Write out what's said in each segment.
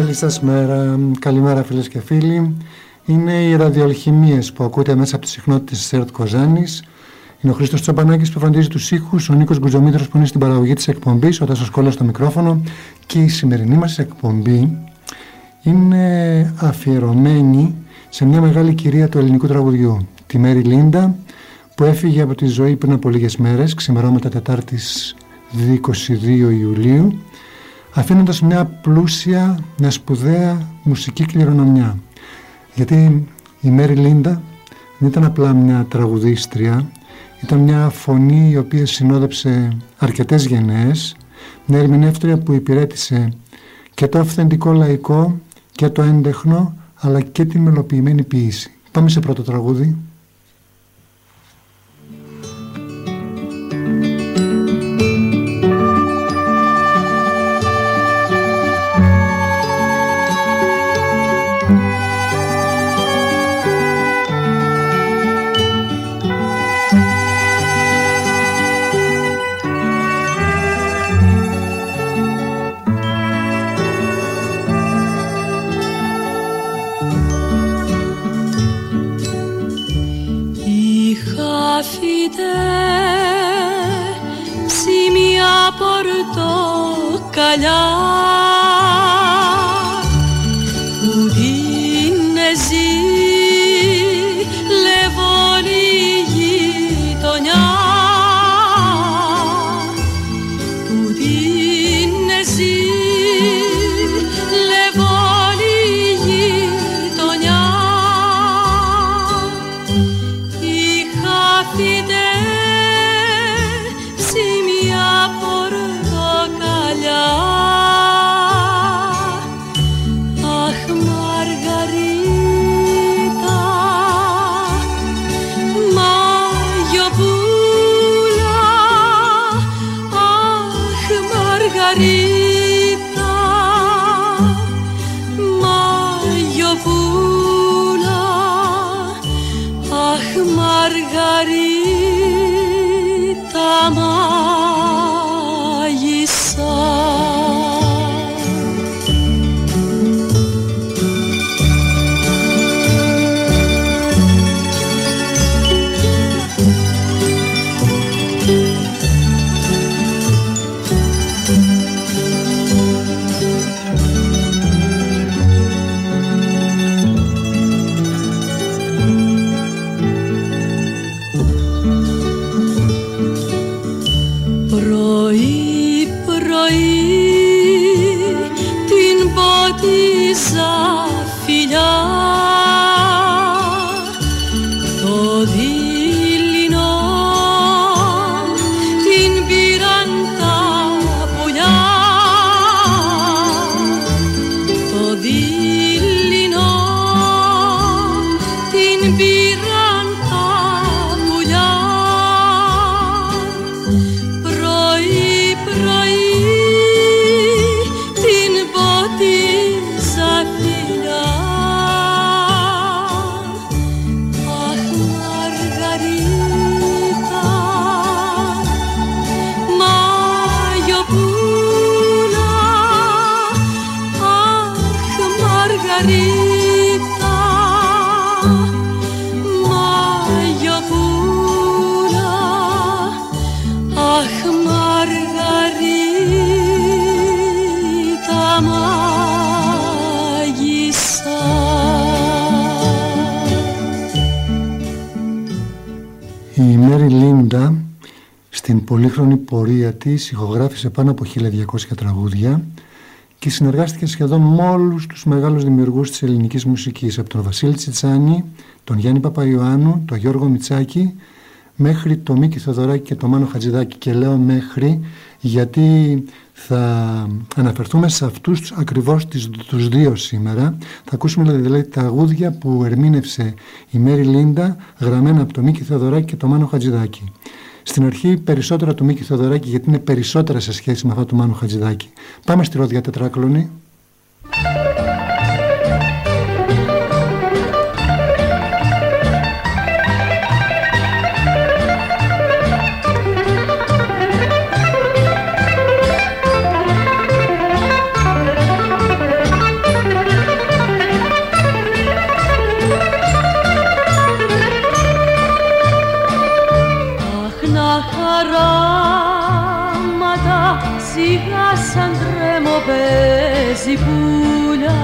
Καλή σας μέρα, καλημέρα φίλες και φίλοι. Είναι οι ραδιοαλχημίες που ακούτε μέσα από τις συχνότητες της ΕΡΤ Κοζάνης. Είναι ο Χρήστος Τσαμπανάκης που φροντίζει τους ήχους, ο Νίκος Γκουζομήτρος που είναι στην παραγωγή της εκπομπής, ο Τάσος Κόλλας στο μικρόφωνο. Και η σημερινή μας εκπομπή είναι αφιερωμένη σε μια μεγάλη κυρία του ελληνικού τραγουδιού, τη Μέρι Λίντα, που έφυγε από τη ζωή πριν από λίγες μέρες, ξημερώματα Τετάρτης 22 Ιουλίου, αφήνοντας μια πλούσια, μια σπουδαία μουσική κληρονομιά. Γιατί η Μέρι Λίντα δεν ήταν απλά μια τραγουδίστρια, ήταν μια φωνή η οποία συνόδεψε αρκετές γενναίες, μια ερμηνεύτρια που υπηρέτησε και το αυθεντικό λαϊκό και το έντεχνο, αλλά και τη μελοποιημένη ποίηση. Πάμε σε πρώτο τραγούδι. Πορτοκαλιά που την ζηλεύει η γειτονιά, που την ζηλεύει η γειτονιά. Είχα φυτέψει μια πορτοκαλιά. Αχ, Μαργαρίτα, μαγιοπούλα, αχ, Μαργαρίτα, μαγιοπούλα, αχ, Μαργαρίτα, μάγισσα. Φιλιά, το δειλινό την πήραν τα πουλιά, το δειλινό την πήραν τα πουλιά. Πρωί πρωί την ποτίζα φιλιά. Αχ, Μαργαρίτα, μαγιοπούλα, αχ, Μαργαρίτα, μαγιοπούλα, αχ, Μαργαρίτα, μάγισσα. Η Μέρι Λίντα στην πολύχρονη πορεία της ηχογράφησε πάνω από 1200 τραγούδια και συνεργάστηκε σχεδόν με όλους τους μεγάλους δημιουργούς της ελληνικής μουσικής, από τον Βασίλη Τσιτσάνη, τον Γιάννη Παπαϊωάννου, τον Γιώργο Μητσάκη, μέχρι τον Μίκη Θοδωράκη και τον Μάνο Χατζηδάκη. Και λέω μέχρι γιατί θα αναφερθούμε σε αυτούς ακριβώς τους δύο σήμερα. Θα ακούσουμε δηλαδή τραγούδια που ερμήνευσε η Μέρι Λίντα, γραμμένα από τον Μίκη Θοδωράκη και τον Μάνο Χατζηδάκη. Στην αρχή περισσότερα του Μίκη Θοδωράκη, γιατί είναι περισσότερα σε σχέση με αυτά του Μάνου Χατζηδάκη. Πάμε στη Ρόδια Τετράκλωνη. πουλιά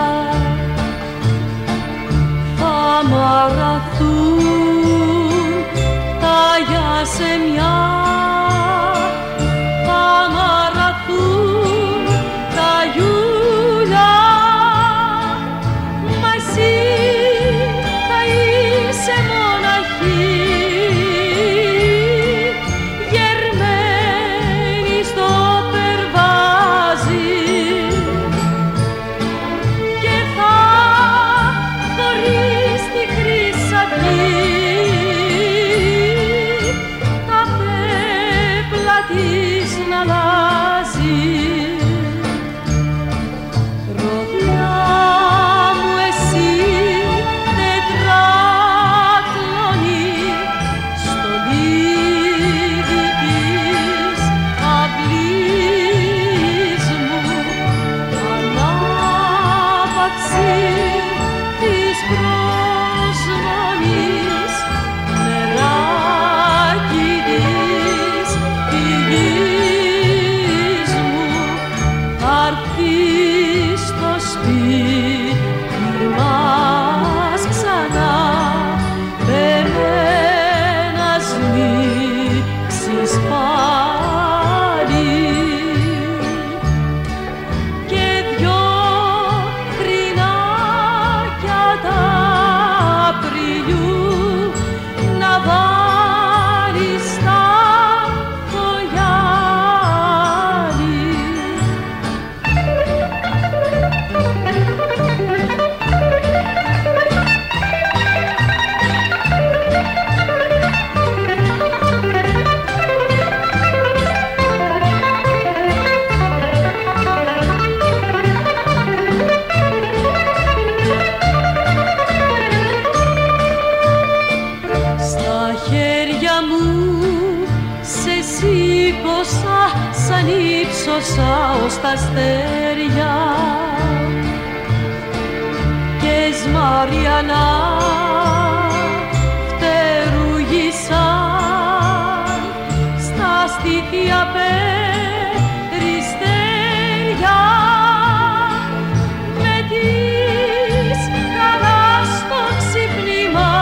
θα μαραθούν τα γιασεμιά, θα μαραθούν τα γιούλια, μα εσύ θα είσαι μοναχή γερμένη στο περβάζι και θα θωρείς τη χρυσαυγή τα πέπλα της να αλλάζει. Ροδιά μου εσύ τετράκλωνη στο λίδι της αυλής μου, ανάπαυση της προσμονής, νεράκι της πηγής μου, θα έρθει στο σπίτι μας ξανά, με μένα σμίξεις πάλι και δυο κρινάκια τα Απριλιού να βάλεις στα φωλιάρι. Στα χέρια μου σε σήκωσα σαν ύψωσα ως τα αστέρια και σμαριανά φτερουγήσαν στα στήθια περιστέρια με τις χαρά στο ξύπνημα,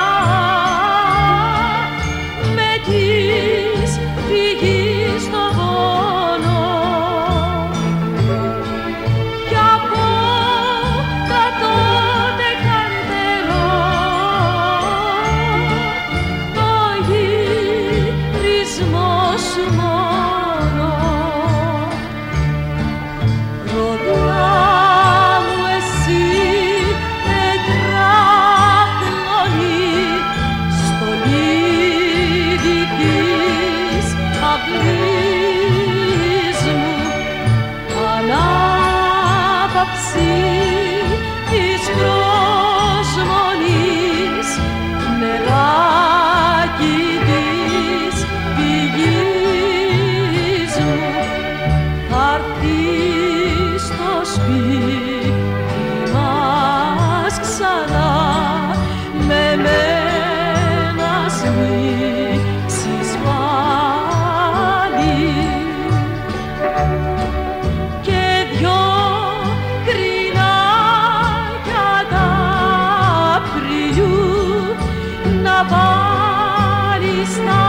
με τις φυγής στο πόνο κι από τα τότε καρτερό το γυρισμό σου μόνο. Ροδιά μου εσύ τετράκλωνη στο λίδι της αυλής μου, ανάπαυση της προσμονής, νεράκι της πηγής μου, θα έρθει στο σπίτι μας ξανά, με μένα σμίξεις πάλι και δυο κρινάκια τα Απριλιού να βάλεις στα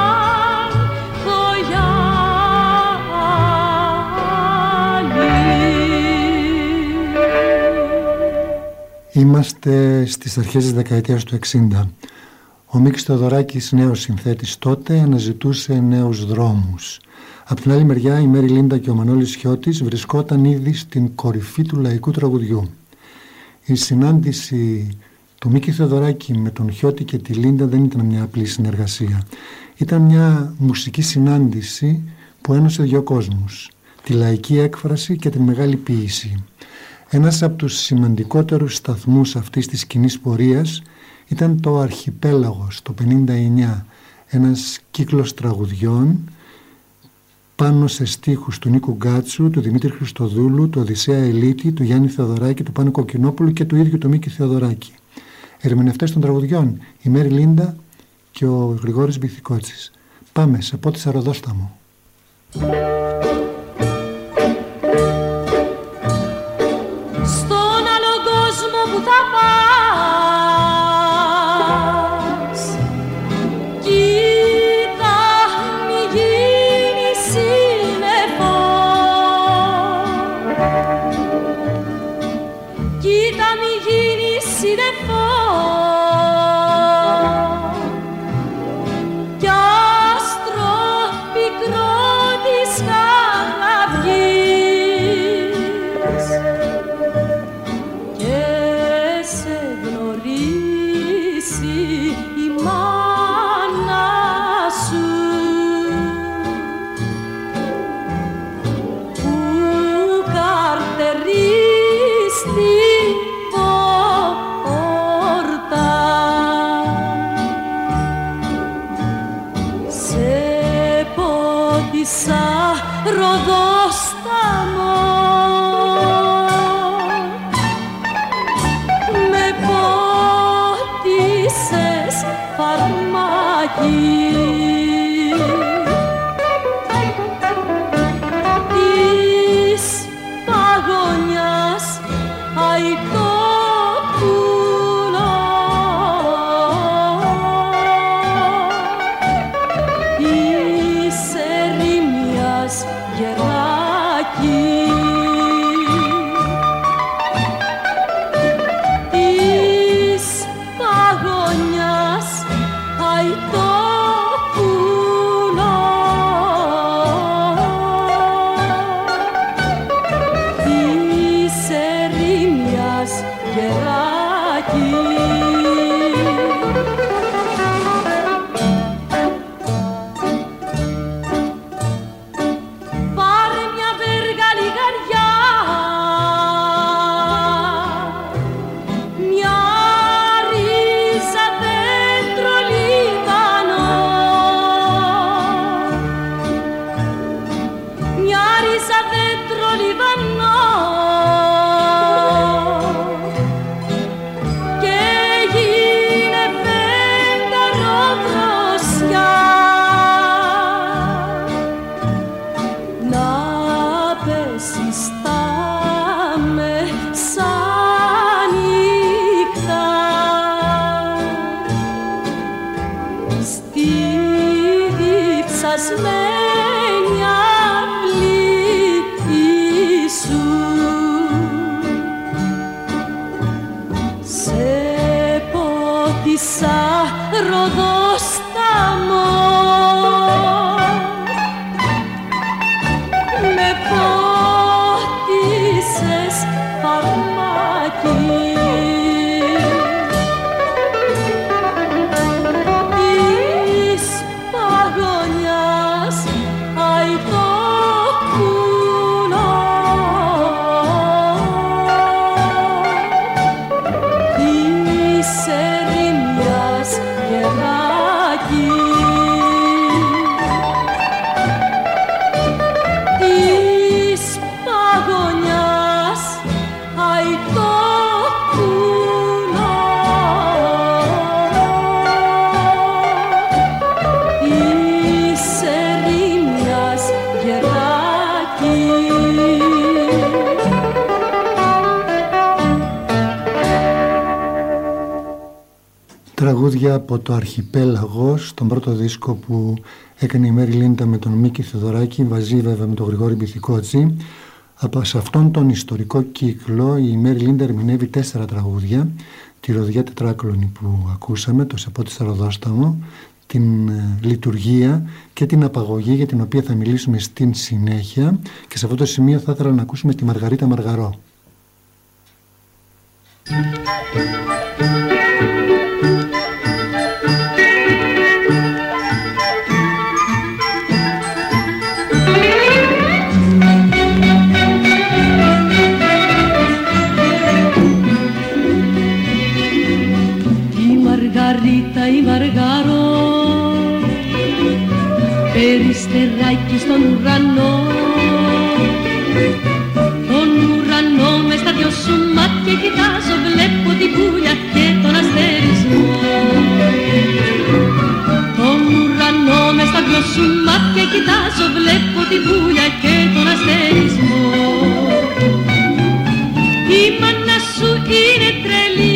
φωλιάρι. Είμαστε στις αρχές της δεκαετίας του 60. Ο Μίκης Θεοδωράκης, νέος συνθέτης τότε, αναζητούσε νέους δρόμους. Απ' την άλλη μεριά η Μέρι Λίντα και ο Μανώλης Χιώτης βρισκόταν ήδη στην κορυφή του λαϊκού τραγουδιού. Η συνάντηση του Μίκη Θεοδωράκη με τον Χιώτη και τη Λίντα δεν ήταν μια απλή συνεργασία. Ήταν μια μουσική συνάντηση που ένωσε δύο κόσμους, τη λαϊκή έκφραση και τη μεγάλη ποίηση. Ένας από τους σημαντικότερους σταθμούς αυτής της κοινής πορείας ήταν το Αρχιπέλαγος το 1959, ένας κύκλος τραγουδιών πάνω σε στίχους του Νίκου Γκάτσου, του Δημήτρη Χριστοδούλου, του Οδυσσέα Ελίτη, του Γιάννη Θεοδωράκη, του Πάνου Κοκκινόπουλου και του ίδιου του Μίκη Θεοδωράκη. Ερμηνευτές των τραγουδιών, η Μέρι Λίντα και ο Γρηγόρης Μπιθικότσης. Πάμε σε Πότη Σαροδόσταμο. φαρμάκι της παγωνιάς αϊτό πουλό της ερήμιας γεράκι της παγωνιάς αϊτό πουλό της ερήμιας γεράκι. Πάρε μια βέργα λιγαριά, μια ρίζα δέντρο λιβανό, μια ρίζα δέντρο λιβανό και γίνε φεγγαρό δροσιά να πέσει στα μεσάνυχτα στη διψασμένη αυλή σου σε πότισα ροδοσταμό με πότισες φαρμάκι της παγωνιάς αϊτό πουλό της ερήμιας γεράκι της παγωνιάς αϊτό πουλό της ερήμιας γεράκι. Τραγούδια από το Αρχιπέλαγος, τον πρώτο δίσκο που έκανε η Μέρι Λίντα με τον Μίκη Θεοδωράκη, μαζί βέβαια με τον Γρηγόρη Μπιθικότσι. Σε αυτόν τον ιστορικό κύκλο η Μέρι Λίντα ερμηνεύει 4 τραγούδια. Τη Ροδιά Τετράκλωνη που ακούσαμε, το Σε πότισα ροδόσταμο, την Λειτουργία και την Απαγωγή, για την οποία θα μιλήσουμε στην συνέχεια, και σε αυτό το σημείο θα ήθελα να ακούσουμε τη Μαργαρίτα Μαργαρό. Η Μαργαρό περιστεράκι στον ουρανό, τον ουρανό μες στα δυο σου μάτια κοιτάζω, βλέπω την πουλιά και τον αστερισμό. Τον ουρανό μες στα δυο σου μάτια κοιτάζω, βλέπω την πουλιά και τον αστερισμό. Η μάνα σου είναι τρελή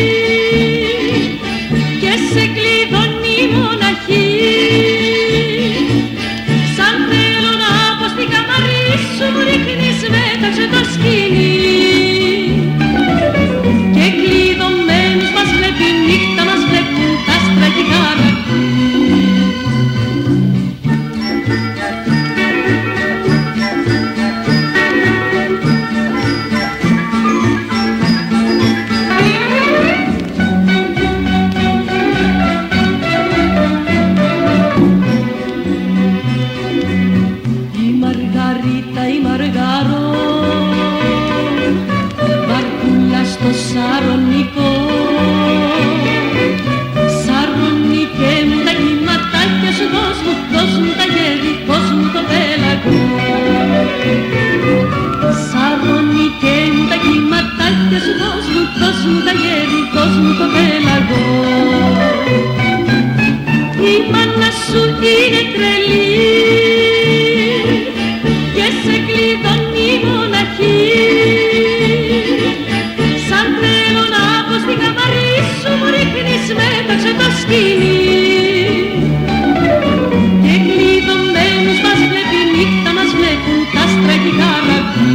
και σε κλειδώνει μοναχή, σαν θέλω να πω στην τρελή και σε κλειδώνει η μοναχή. Σαν θέλω να πω στην καμαρί σου μου ρίχνεις μέταξε το σκηνή. Και κλειδωμένους μας βλέπει νύχτα, μας βλέπουν τα άστρα και η καραβή.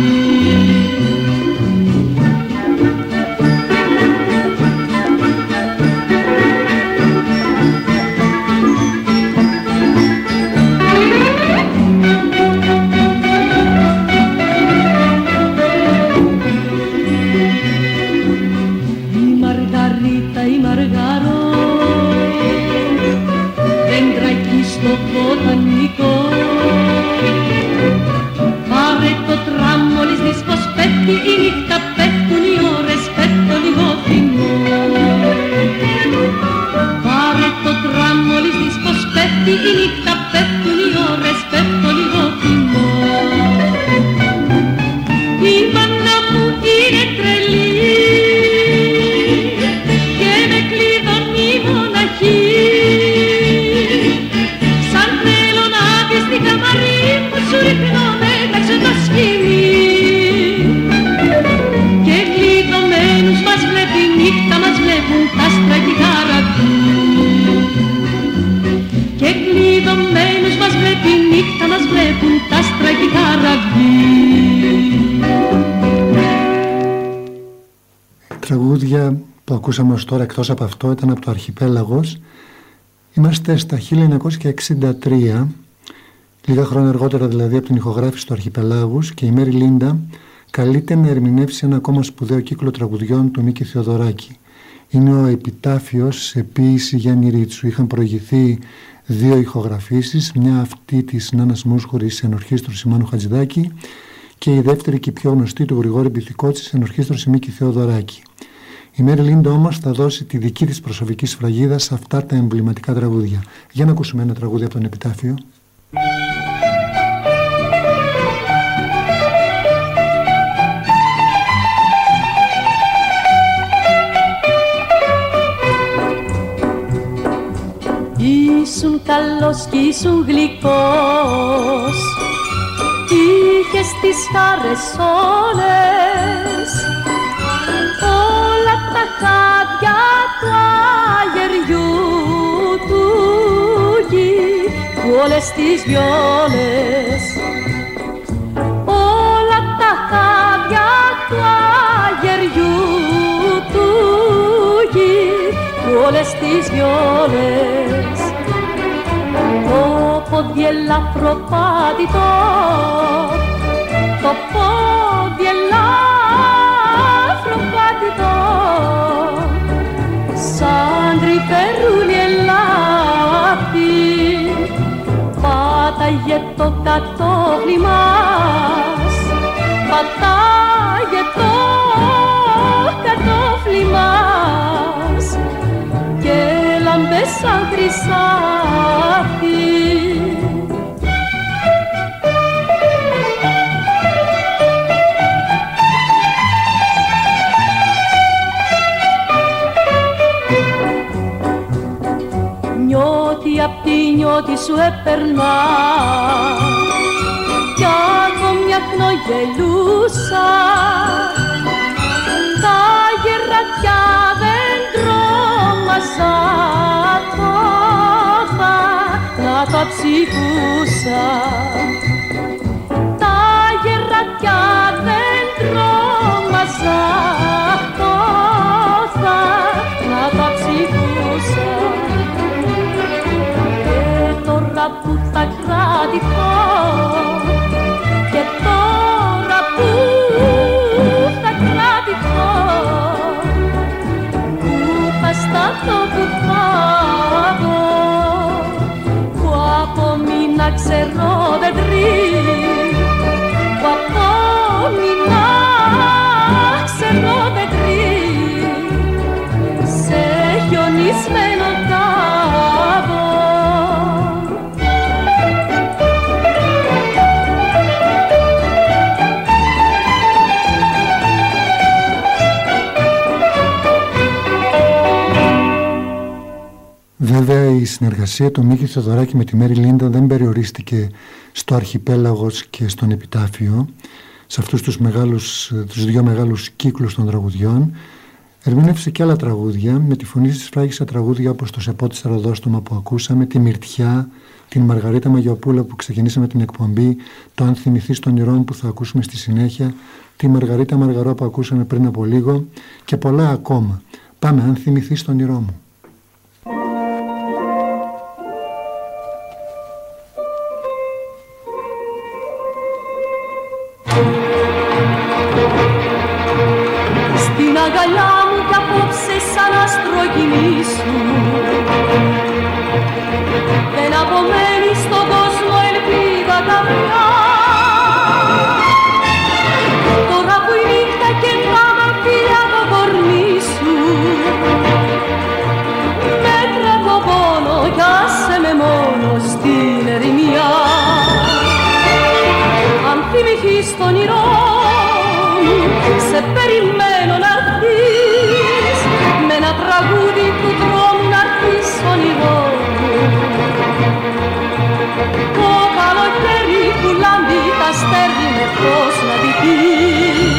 Η νύχτα πέφτουν οι ώρες, πέφτω λίγο θυμό. Πάρε το τραμ μόλις δεις πως πέφτει η νύχτα, πέφτουν οι ώρες, πέφτω λίγο θυμό. Η μάνα μου είναι τρελή και με κλειδώνει η μοναχή. Σαν θέλω να βγει στην καμαρί μου σου ρίχνω μέταξε το σκηνή. Νύχτα μας βλέπουν τα άστρα και η καραβή. Και κλειδωμένους μας βλέπει νύχτα, μας βλέπουν τα άστρα και η καραβή. Τραγούδια που ακούσαμε ως τώρα εκτός από αυτό ήταν από το Αρχιπέλαγος. Είμαστε στα 1963, λίγα χρόνια αργότερα δηλαδή από την ηχογράφηση του Αρχιπελάγους, και η Μέρι Λίντα καλείται να ερμηνεύσει ένα ακόμα σπουδαίο κύκλο τραγουδιών του Μίκη Θεοδωράκη. Είναι ο Επιτάφιος σε ποίηση Γιάννη Ρίτσου. Είχαν προηγηθεί δύο ηχογραφήσεις, μια αυτή της Νάνας Μούσχουρης σε ενορχήστρωση Μάνου Χατζηδάκη και η δεύτερη και πιο γνωστή του Γρηγόρη Μπιθικότση σε ενορχήστρωση Μίκη Θεοδωράκη. Η Μέρι Λίντα όμως θα δώσει τη δική της προσωπική σφραγίδα σε αυτά τα εμβληματικά τραγούδια. Για να ακούσουμε ένα τραγούδι από τον Επιτάφιο. Ήσουν καλός κι ήσουν γλυκός, είχες τις χάρες όλες, όλα τα χάδια του αγεριού του γη, όλες τις βιόλες. Όλα τα χάδια του αγεριού του γη, όλες τις βιόλες. Το πόδι ελαφροπάτητο, το πόδι ελαφροπάτητο, σαν τρυπερούλι ελάφι, πάταγε το κατόφλι μας, πάταγε το κατόφλι μας και λάμπε σαν χρυσάφι. Νιώτη απ' τη νιώτη σου έπαιρνα κι ακόμη αχνογελούσα, τα γερατιά δεν τρόμαζα, να τα ψυχούσα. Τα γερατιά δεν τρόμαζα, να τα ψυχούσα. Και τώρα που θα κρατηθώ, και τώρα που θα κρατηθώ, που θα σταθώ, που θα δω, που απομείνα ξέρω δεν τρει, που απομείνα ξέρω δεν τρει, σε χιονισμένο κάδο. Βέβαια η συνεργασία του Μίκη Θεοδωράκη με τη Μέρι Λίντα δεν περιορίστηκε στο Αρχιπέλαγος και στον Επιτάφιο, σε αυτούς τους δύο μεγάλους κύκλους των τραγουδιών. Ερμήνευσε και άλλα τραγούδια, με τη φωνή της φράγισε τραγούδια όπως το «Σεπό της Ροδόστομα» που ακούσαμε, τη «Μυρτιά», την Μαργαρίτα Μαγιοπούλα που ξεκινήσαμε την εκπομπή, το «Αν θυμηθείς των ηρών» που θα ακούσουμε στη συνέχεια, τη Μαργαρίτα Μαργαρό που ακούσαμε πριν από λίγο και πολλά ακόμα. Πάμε, «Αν θυμηθείς τον ηρώ μου». Στην αγκαλιά μου κι απόψε σαν άστρο κοιμήσου, δεν απομένει στον κόσμο ελπίδα καμιά. Τώρα που η νύχτα κεντάμε φιλιά το κορμί σου, μέτρα το πόνο κι άσε με μόνο στην ερημιά. Αν θυμηθείς τον ήρω μου, σε περιμένω να έρθεις, με ένα τραγούδι του δρόμου να έρθεις όνειρό μου. Το καλοκαίρι που λάμπει τα στέρνει με φως να δεις.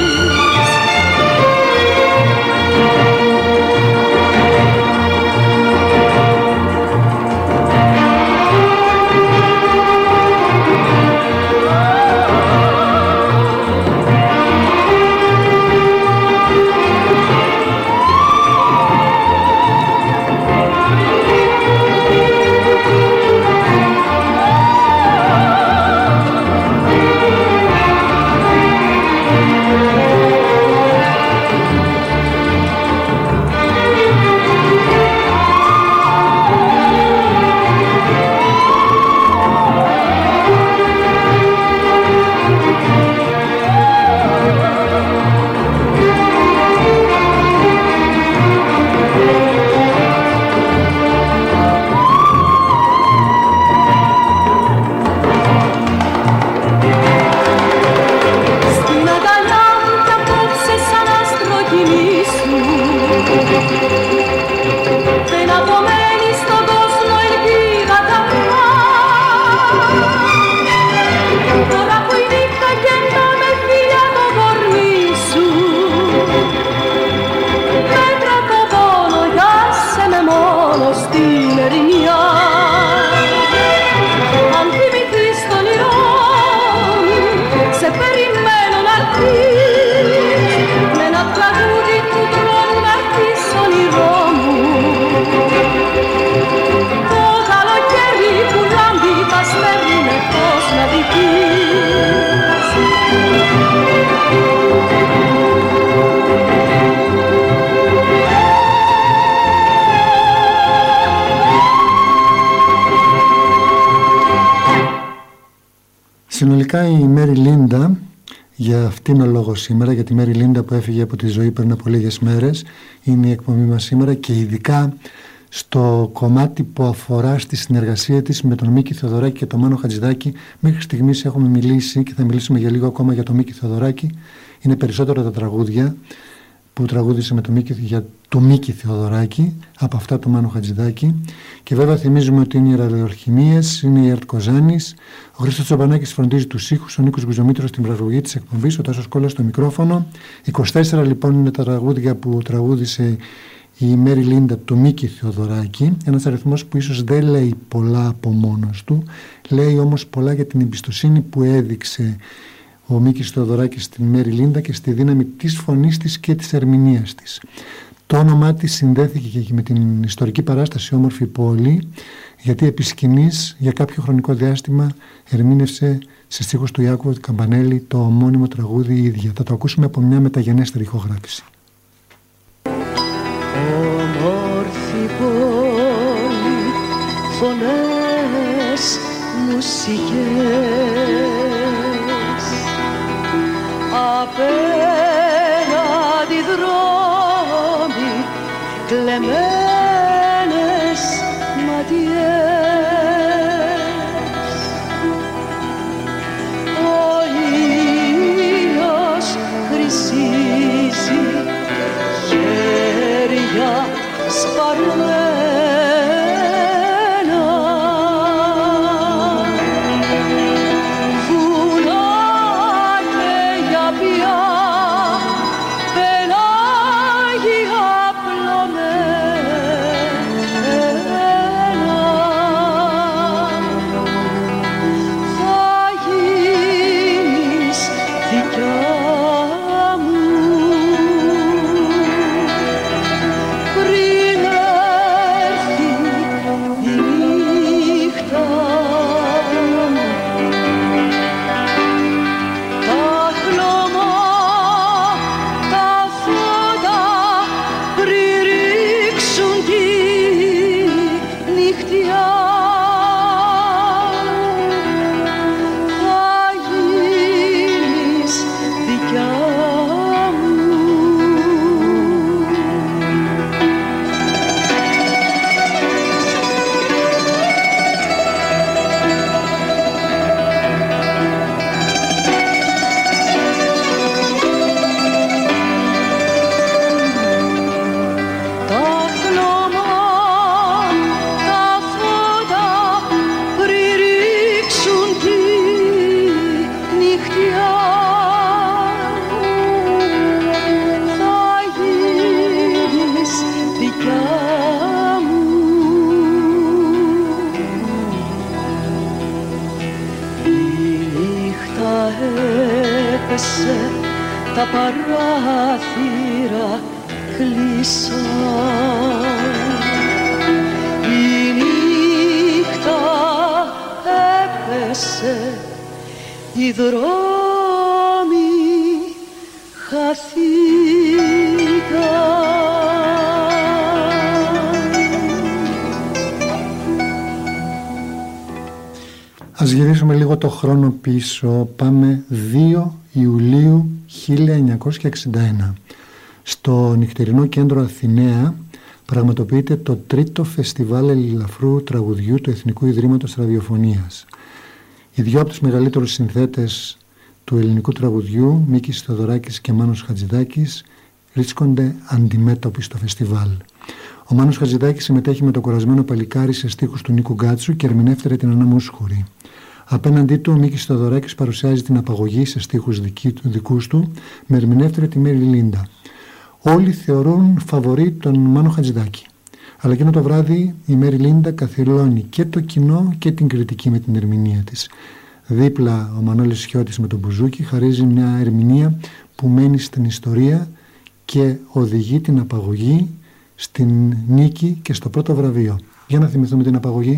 Συνολικά η Μέρι Λίντα, για αυτήν ο λόγο σήμερα, για τη Μέρι Λίντα που έφυγε από τη ζωή πριν από λίγες μέρες, είναι η εκπομπή μας σήμερα, και ειδικά στο κομμάτι που αφορά στη συνεργασία της με τον Μίκη Θεοδωράκη και τον Μάνο Χατζηδάκη. Μέχρι στιγμής έχουμε μιλήσει και θα μιλήσουμε για λίγο ακόμα για τον Μίκη Θεοδωράκη. Είναι περισσότερα τα τραγούδια που τραγούδισε με το Μίκη Θεοδωράκη από αυτά του Μάνο Χατζηδάκη. Και βέβαια θυμίζουμε ότι είναι οι ραδιοορχημίες, είναι η ΕΡΤ Κοζάνης, ο Χρήστος Τσομπανάκης φροντίζει τους ήχους, ο Νίκος Γκουζομήτρος στην παραγωγή της εκπομπής, ο Τάσος Κόλλας στο μικρόφωνο. 24 λοιπόν είναι τα τραγούδια που τραγούδισε η Μέρι Λίντα του Μίκη Θεοδωράκη, ένας αριθμός που ίσως δεν λέει πολλά από μόνος του, λέει όμως πολλά για την εμπιστοσύνη που έδειξε ο Μίκης Θεοδωράκης στην Μέρι Λίντα και στη δύναμη της φωνής της και της ερμηνείας της. Το όνομά της συνδέθηκε και με την ιστορική παράσταση Όμορφη Πόλη, γιατί επί σκηνής για κάποιο χρονικό διάστημα ερμήνευσε σε στίχους του Ιάκωβου Καμπανέλη το ομώνυμο τραγούδι η ίδια. Θα το ακούσουμε από μια μεταγενέστερη ηχογράφηση. Όμορφη πόλη, φωνές, μουσικές, απέναντι δρόμοι, κλεμμένες ματιές. Ο ήλιος χρυσίζει, χέρια σπαρμένα, τα παράθυρα κλείσαν. Η νύχτα έπεσε, οι δρόμοι χαθήκαν. Ας γυρίσουμε λίγο το χρόνο πίσω. Πάμε 2 Ιουλίου 1961. Στο νυχτερινό κέντρο Αθηναία πραγματοποιείται το 3ο φεστιβάλ ελληναφρού τραγουδιού του Εθνικού Ιδρύματος Ραδιοφωνίας. Οι δυο από τους μεγαλύτερους συνθέτες του ελληνικού τραγουδιού, Μίκης Θεοδωράκης και Μάνος Χατζηδάκης, βρίσκονται αντιμέτωποι στο φεστιβάλ. Ο Μάνος Χατζηδάκης συμμετέχει με το κουρασμένο παλικάρι σε στίχους του Νίκου Γκάτσου και ερμηνεύτηκε την Ανά Μούσχουρη. Απέναντί του, ο Μίκης Θεοδωράκης παρουσιάζει την Απαγωγή σε στίχους δικούς του, με ερμηνεύτρια τη Μέρι Λίντα. Όλοι θεωρούν φαβορί τον Μάνο Χατζηδάκη. Αλλά εκείνο το βράδυ η Μέρι Λίντα καθυλώνει και το κοινό και την κριτική με την ερμηνεία της. Δίπλα ο Μανώλης Σιώτης με τον μπουζούκι χαρίζει μια ερμηνεία που μένει στην ιστορία και οδηγεί την Απαγωγή στην νίκη και στο πρώτο βραβείο. Για να θυμηθούμε την Απαγωγή.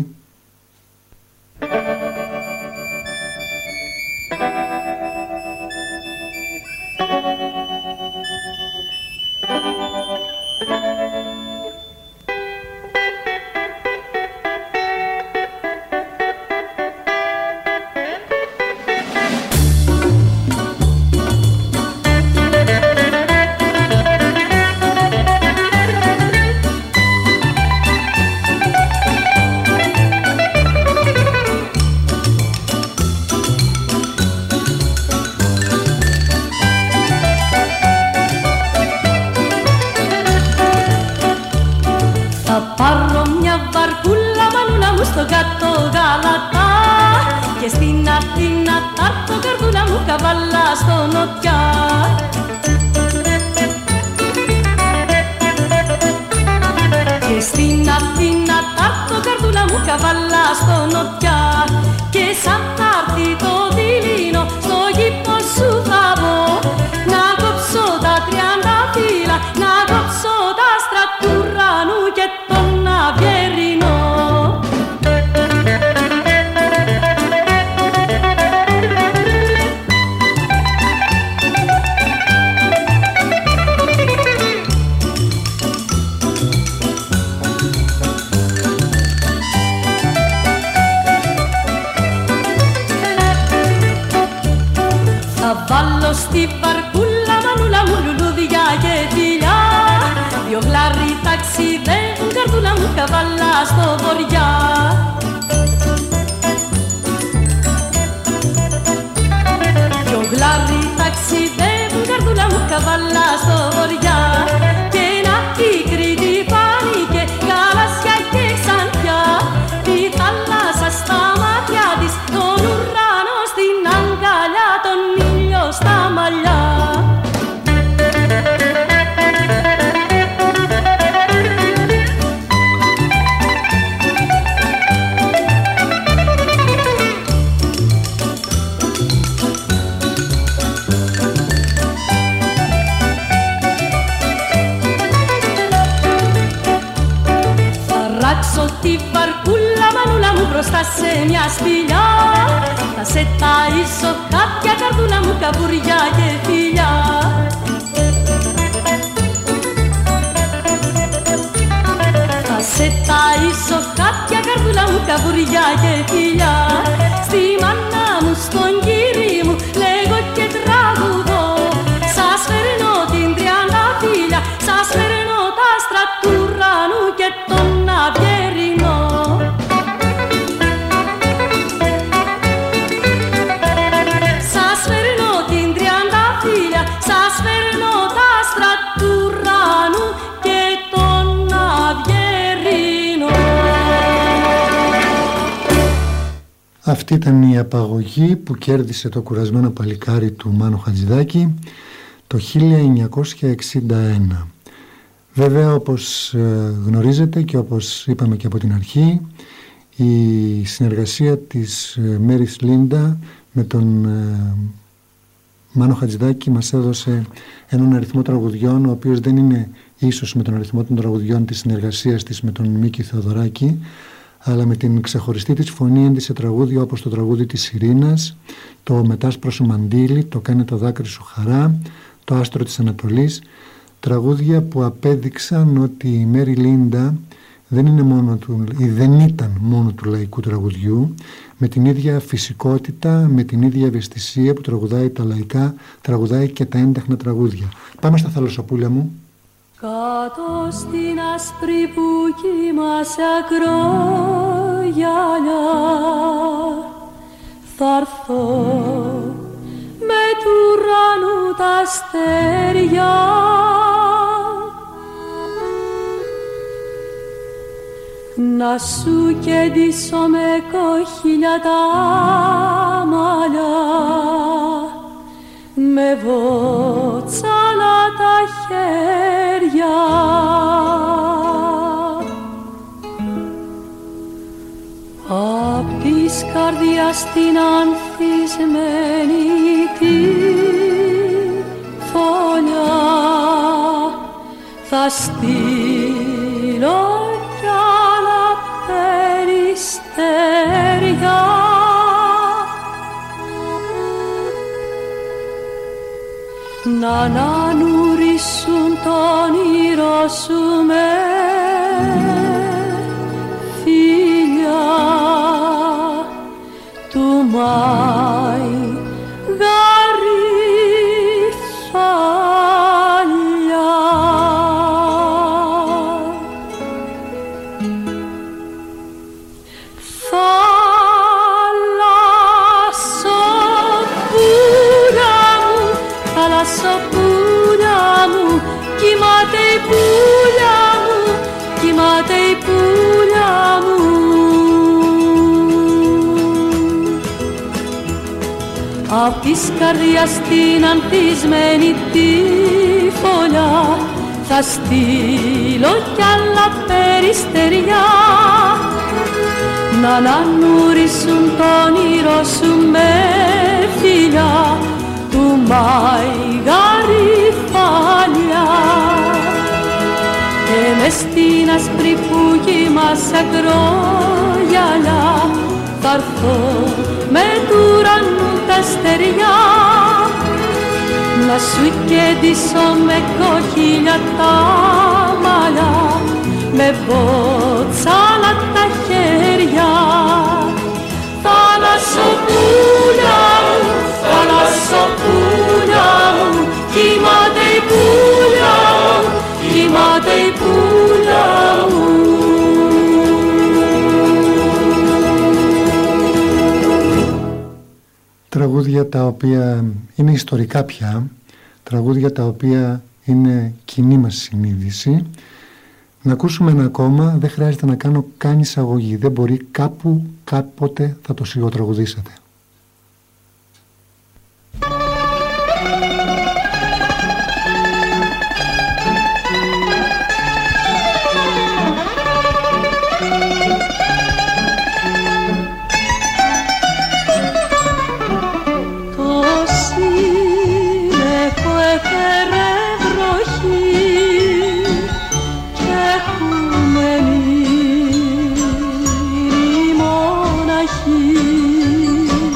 Αυτή ήταν η Απαγωγή που κέρδισε το κουρασμένο παλικάρι του Μάνου Χατζηδάκη το 1961. Βέβαια, όπως γνωρίζετε και όπως είπαμε και από την αρχή, η συνεργασία της Μέρις Λίντα με τον Μάνο Χατζηδάκη μας έδωσε έναν αριθμό τραγουδιών, ο οποίος δεν είναι ίσως με τον αριθμό των τραγουδιών της συνεργασίας της με τον Μίκη Θεοδωράκη, αλλά με την ξεχωριστή της φωνή έντυσε τραγούδια όπως το τραγούδι της Ειρήνας, το «Μετάσπροσο μαντίλι», το «Κάνε το δάκρυ σου χαρά», το «Άστρο της Ανατολής», τραγούδια που απέδειξαν ότι η Μέρι Λίντα δεν ήταν μόνο του λαϊκού τραγουδιού, με την ίδια φυσικότητα, με την ίδια ευαισθησία που τραγουδάει τα λαϊκά, τραγουδάει και τα ένταχνα τραγούδια. Πάμε στα Θαλασσοπούλια μου. Κάτω στην άσπρη που κοιμάσαι ακρογιαλιά θα έρθω με του ουρανού τα αστέρια να σου κεντήσω με κοχύλια τα μαλλιά, με βότσαλα τα χέρια. Απ' της καρδιάς την ανθισμένη τη φωλιά θα στείλω κι άλλα περιστέρια. Να ανανουρίσουν το όνειρο σου με φιλιά του Μάη γαριφάλια. Θαλασσοπούλια μου, κοιμάται η πουλιά μου, κοιμάται η πουλιά μου. Απ' της καρδιάς την ανθισμένη τη φωλιά θα στείλω κι άλλα περιστεριά να ανανουρίσουν το όνειρο σου με φιλιά του Μάη γαριφάλια. Και μες στην άσπρη που κοιμάσαι ακρογιαλιά θα έρθω με του ουρανού τα αστεριά να σου κεντήσω με κοχύλια τα μαλλιά, με βότσαλα τα χέρια. Θαλασσοπούλια μου, θαλασσοπούλια μου, κοιμάται η πουλιά μου, κοιμάται η πουλιά μου. Τραγούδια τα οποία είναι ιστορικά πια, τραγούδια τα οποία είναι κοινή μας συνείδηση. Να ακούσουμε ένα ακόμα, δεν χρειάζεται να κάνω καν εισαγωγή, δεν μπορεί, κάπου, κάποτε θα το σιγοτραγουδήσετε. Μοναχή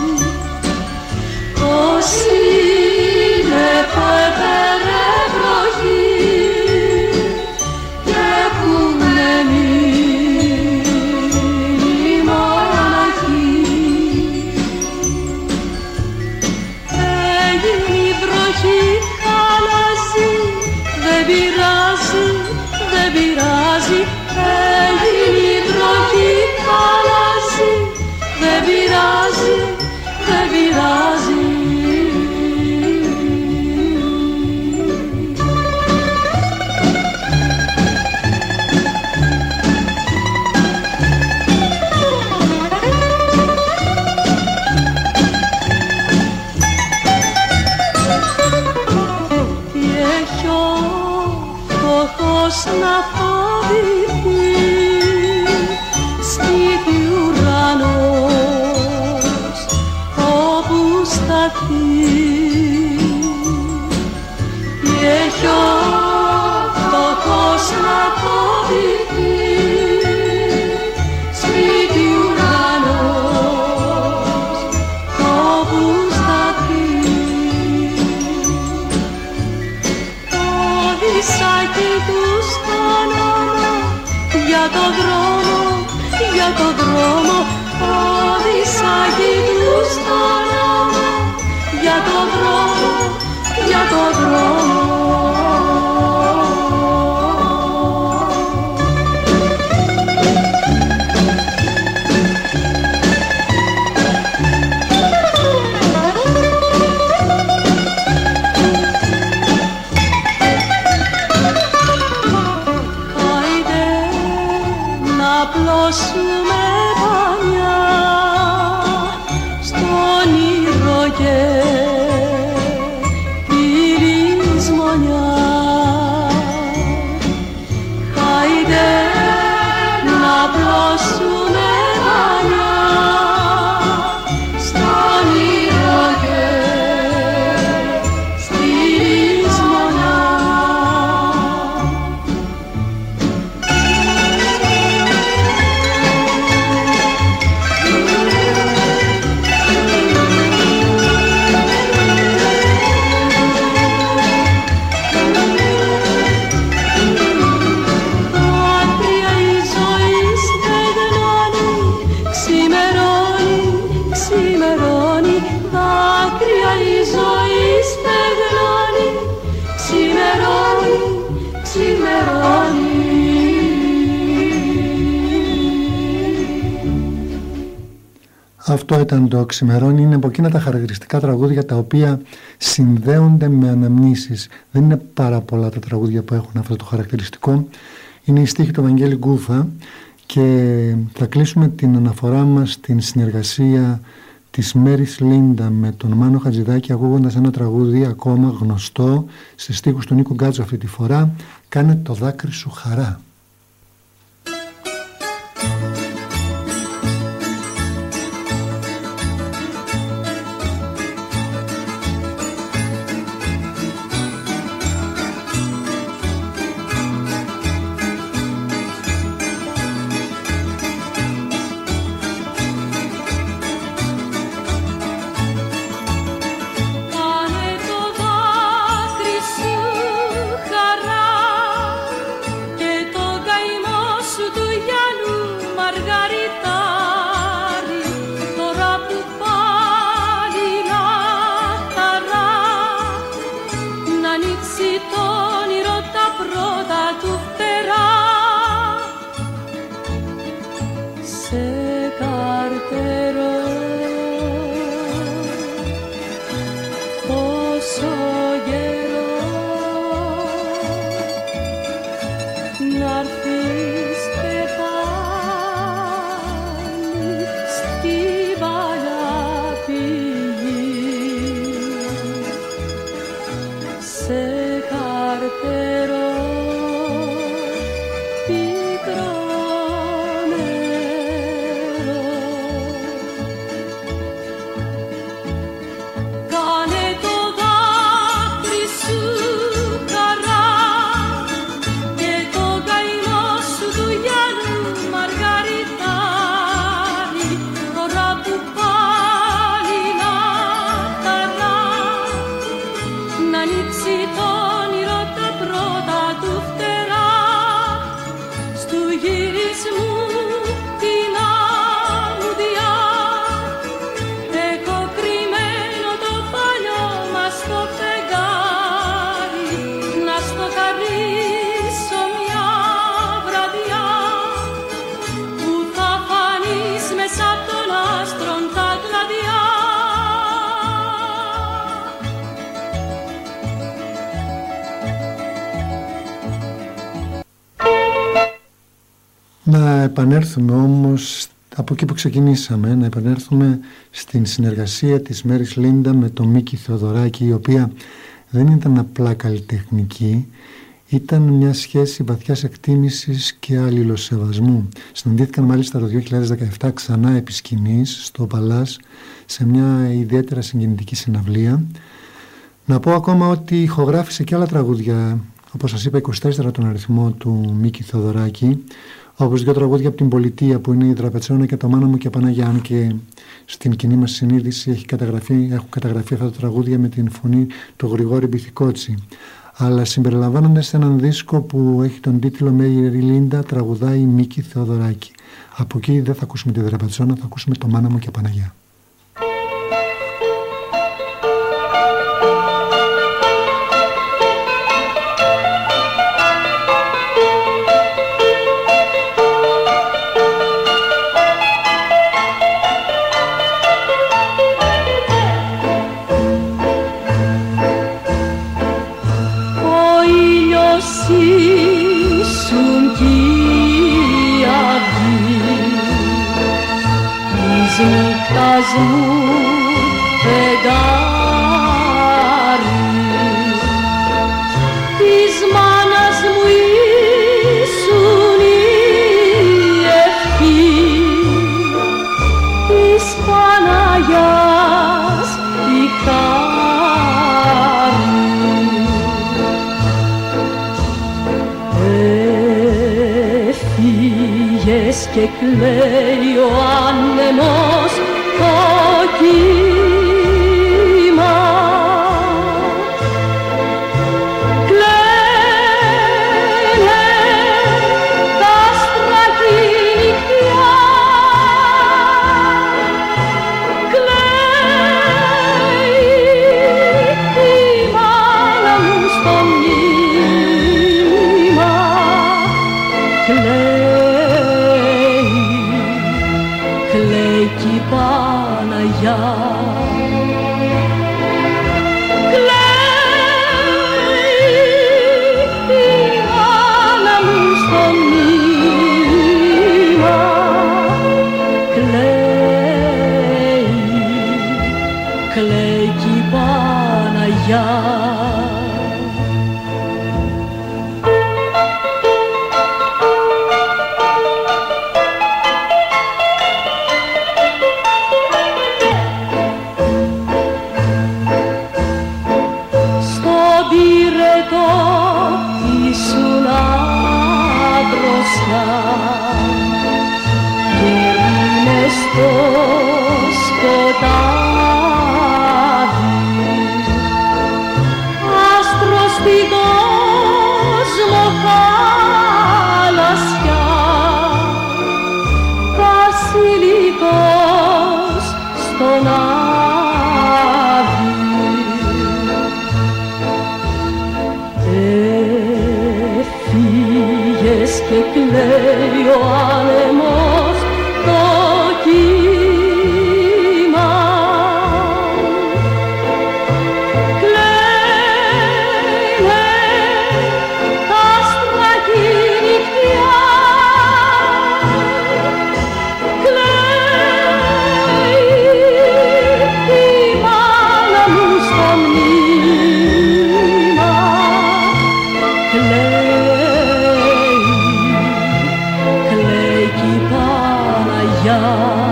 το δρόμο, όδησα γύρω στον ώμο, για το δρόμο, για το δρόμο. Απλώσουμε πανιά στον ήρω και πήρης μονιά. Χάιντε να απλώσουμε πανιά στον ήρω και πήρης μονιά. Αυτό ήταν το «Ξημερώνει». Είναι από εκείνα τα χαρακτηριστικά τραγούδια τα οποία συνδέονται με αναμνήσεις. Δεν είναι πάρα πολλά τα τραγούδια που έχουν αυτό το χαρακτηριστικό. Είναι η στίχη του Βαγγέλη Γκούφα και θα κλείσουμε την αναφορά μας στην συνεργασία της Μέρις Λίντα με τον Μάνο Χατζηδάκη, ακούγοντας ένα τραγούδι ακόμα γνωστό σε στίχους του Νίκου Γκάτσου αυτή τη φορά, «Κάνε το δάκρυ σου χαρά». Να επανέλθουμε όμως από εκεί που ξεκινήσαμε, να επανέλθουμε στην συνεργασία της Μέρις Λίντα με τον Μίκη Θεοδωράκη, η οποία δεν ήταν απλά καλλιτεχνική, ήταν μια σχέση βαθιάς εκτίμησης και αλληλοσεβασμού. Συναντήθηκαν μάλιστα το 2017 ξανά επί σκηνής στο Παλάς σε μια ιδιαίτερα συγκινητική συναυλία. Να πω ακόμα ότι ηχογράφησε και άλλα τραγούδια, όπως σας είπα 24 τον αριθμό του Μίκη Θεοδωράκη, όπως δύο τραγούδια από την Πολιτεία που είναι η Τραπετσόνα και το Μάνα μου και Παναγιά, αν και στην κοινή μας συνείδηση έχουν καταγραφεί αυτά τα τραγούδια με την φωνή του Γρηγόρη Μπιθικότσι. αλλά συμπεριλαμβάνονται σε έναν δίσκο που έχει τον τίτλο «Μέρι Λίντα τραγουδάει η Μίκη Θεοδωράκη». Από εκεί δεν θα ακούσουμε τη Δραπετσόνα, θα ακούσουμε το «Μάνα μου και Παναγιά». Και κλαίει ο άνεμος το κύμα. Κλαίνε τα άστρα κι η νυχτιά. Κλαίει η μάνα μου στο μνήμα. Κλαίει κι η Παναγιά. Κλαίει η μάνα μου στο μνήμα. Κλαίει κι η Παναγιά. Στο σκοτάδι άστρο στην κόσμο θάλασσια, βασιλικός στον άδει. Έφυγες και κλαίει ο άνεμος το κύμα. Κλαίνε τα άστρα κι η νυχτιά. Κλαίει η μάνα μου στο μνήμα. Κλαίει κι η Παναγιά.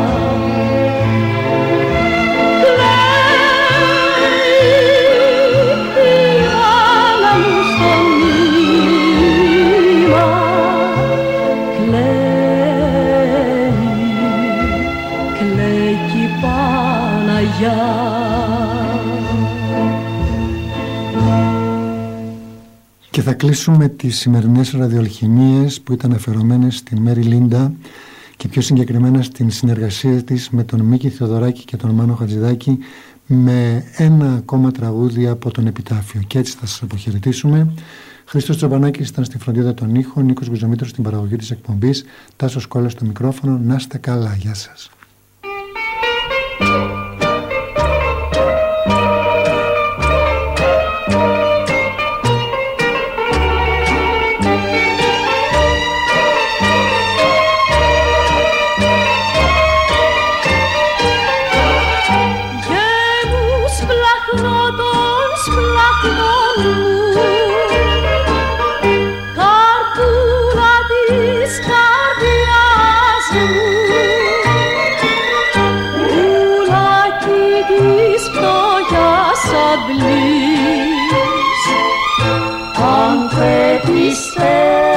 Και θα κλείσουμε τις σημερινές ραδιοαλχημίες που ήταν αφιερωμένες στην Μέρι Λίντα και πιο συγκεκριμένα στην συνεργασία της με τον Μίκη Θεοδωράκη και τον Μάνο Χατζηδάκη με ένα ακόμα τραγούδι από τον Επιτάφιο. Και έτσι θα σας αποχαιρετήσουμε. Χρήστος Τσομπανάκης ήταν στη φροντίδα των ήχων, Νίκος Γκουζομήτρος στην παραγωγή της εκπομπής, Τάσος Κόλλας στο μικρόφωνο. Να είστε καλά, γεια σας. Αν δεν πιστεύεις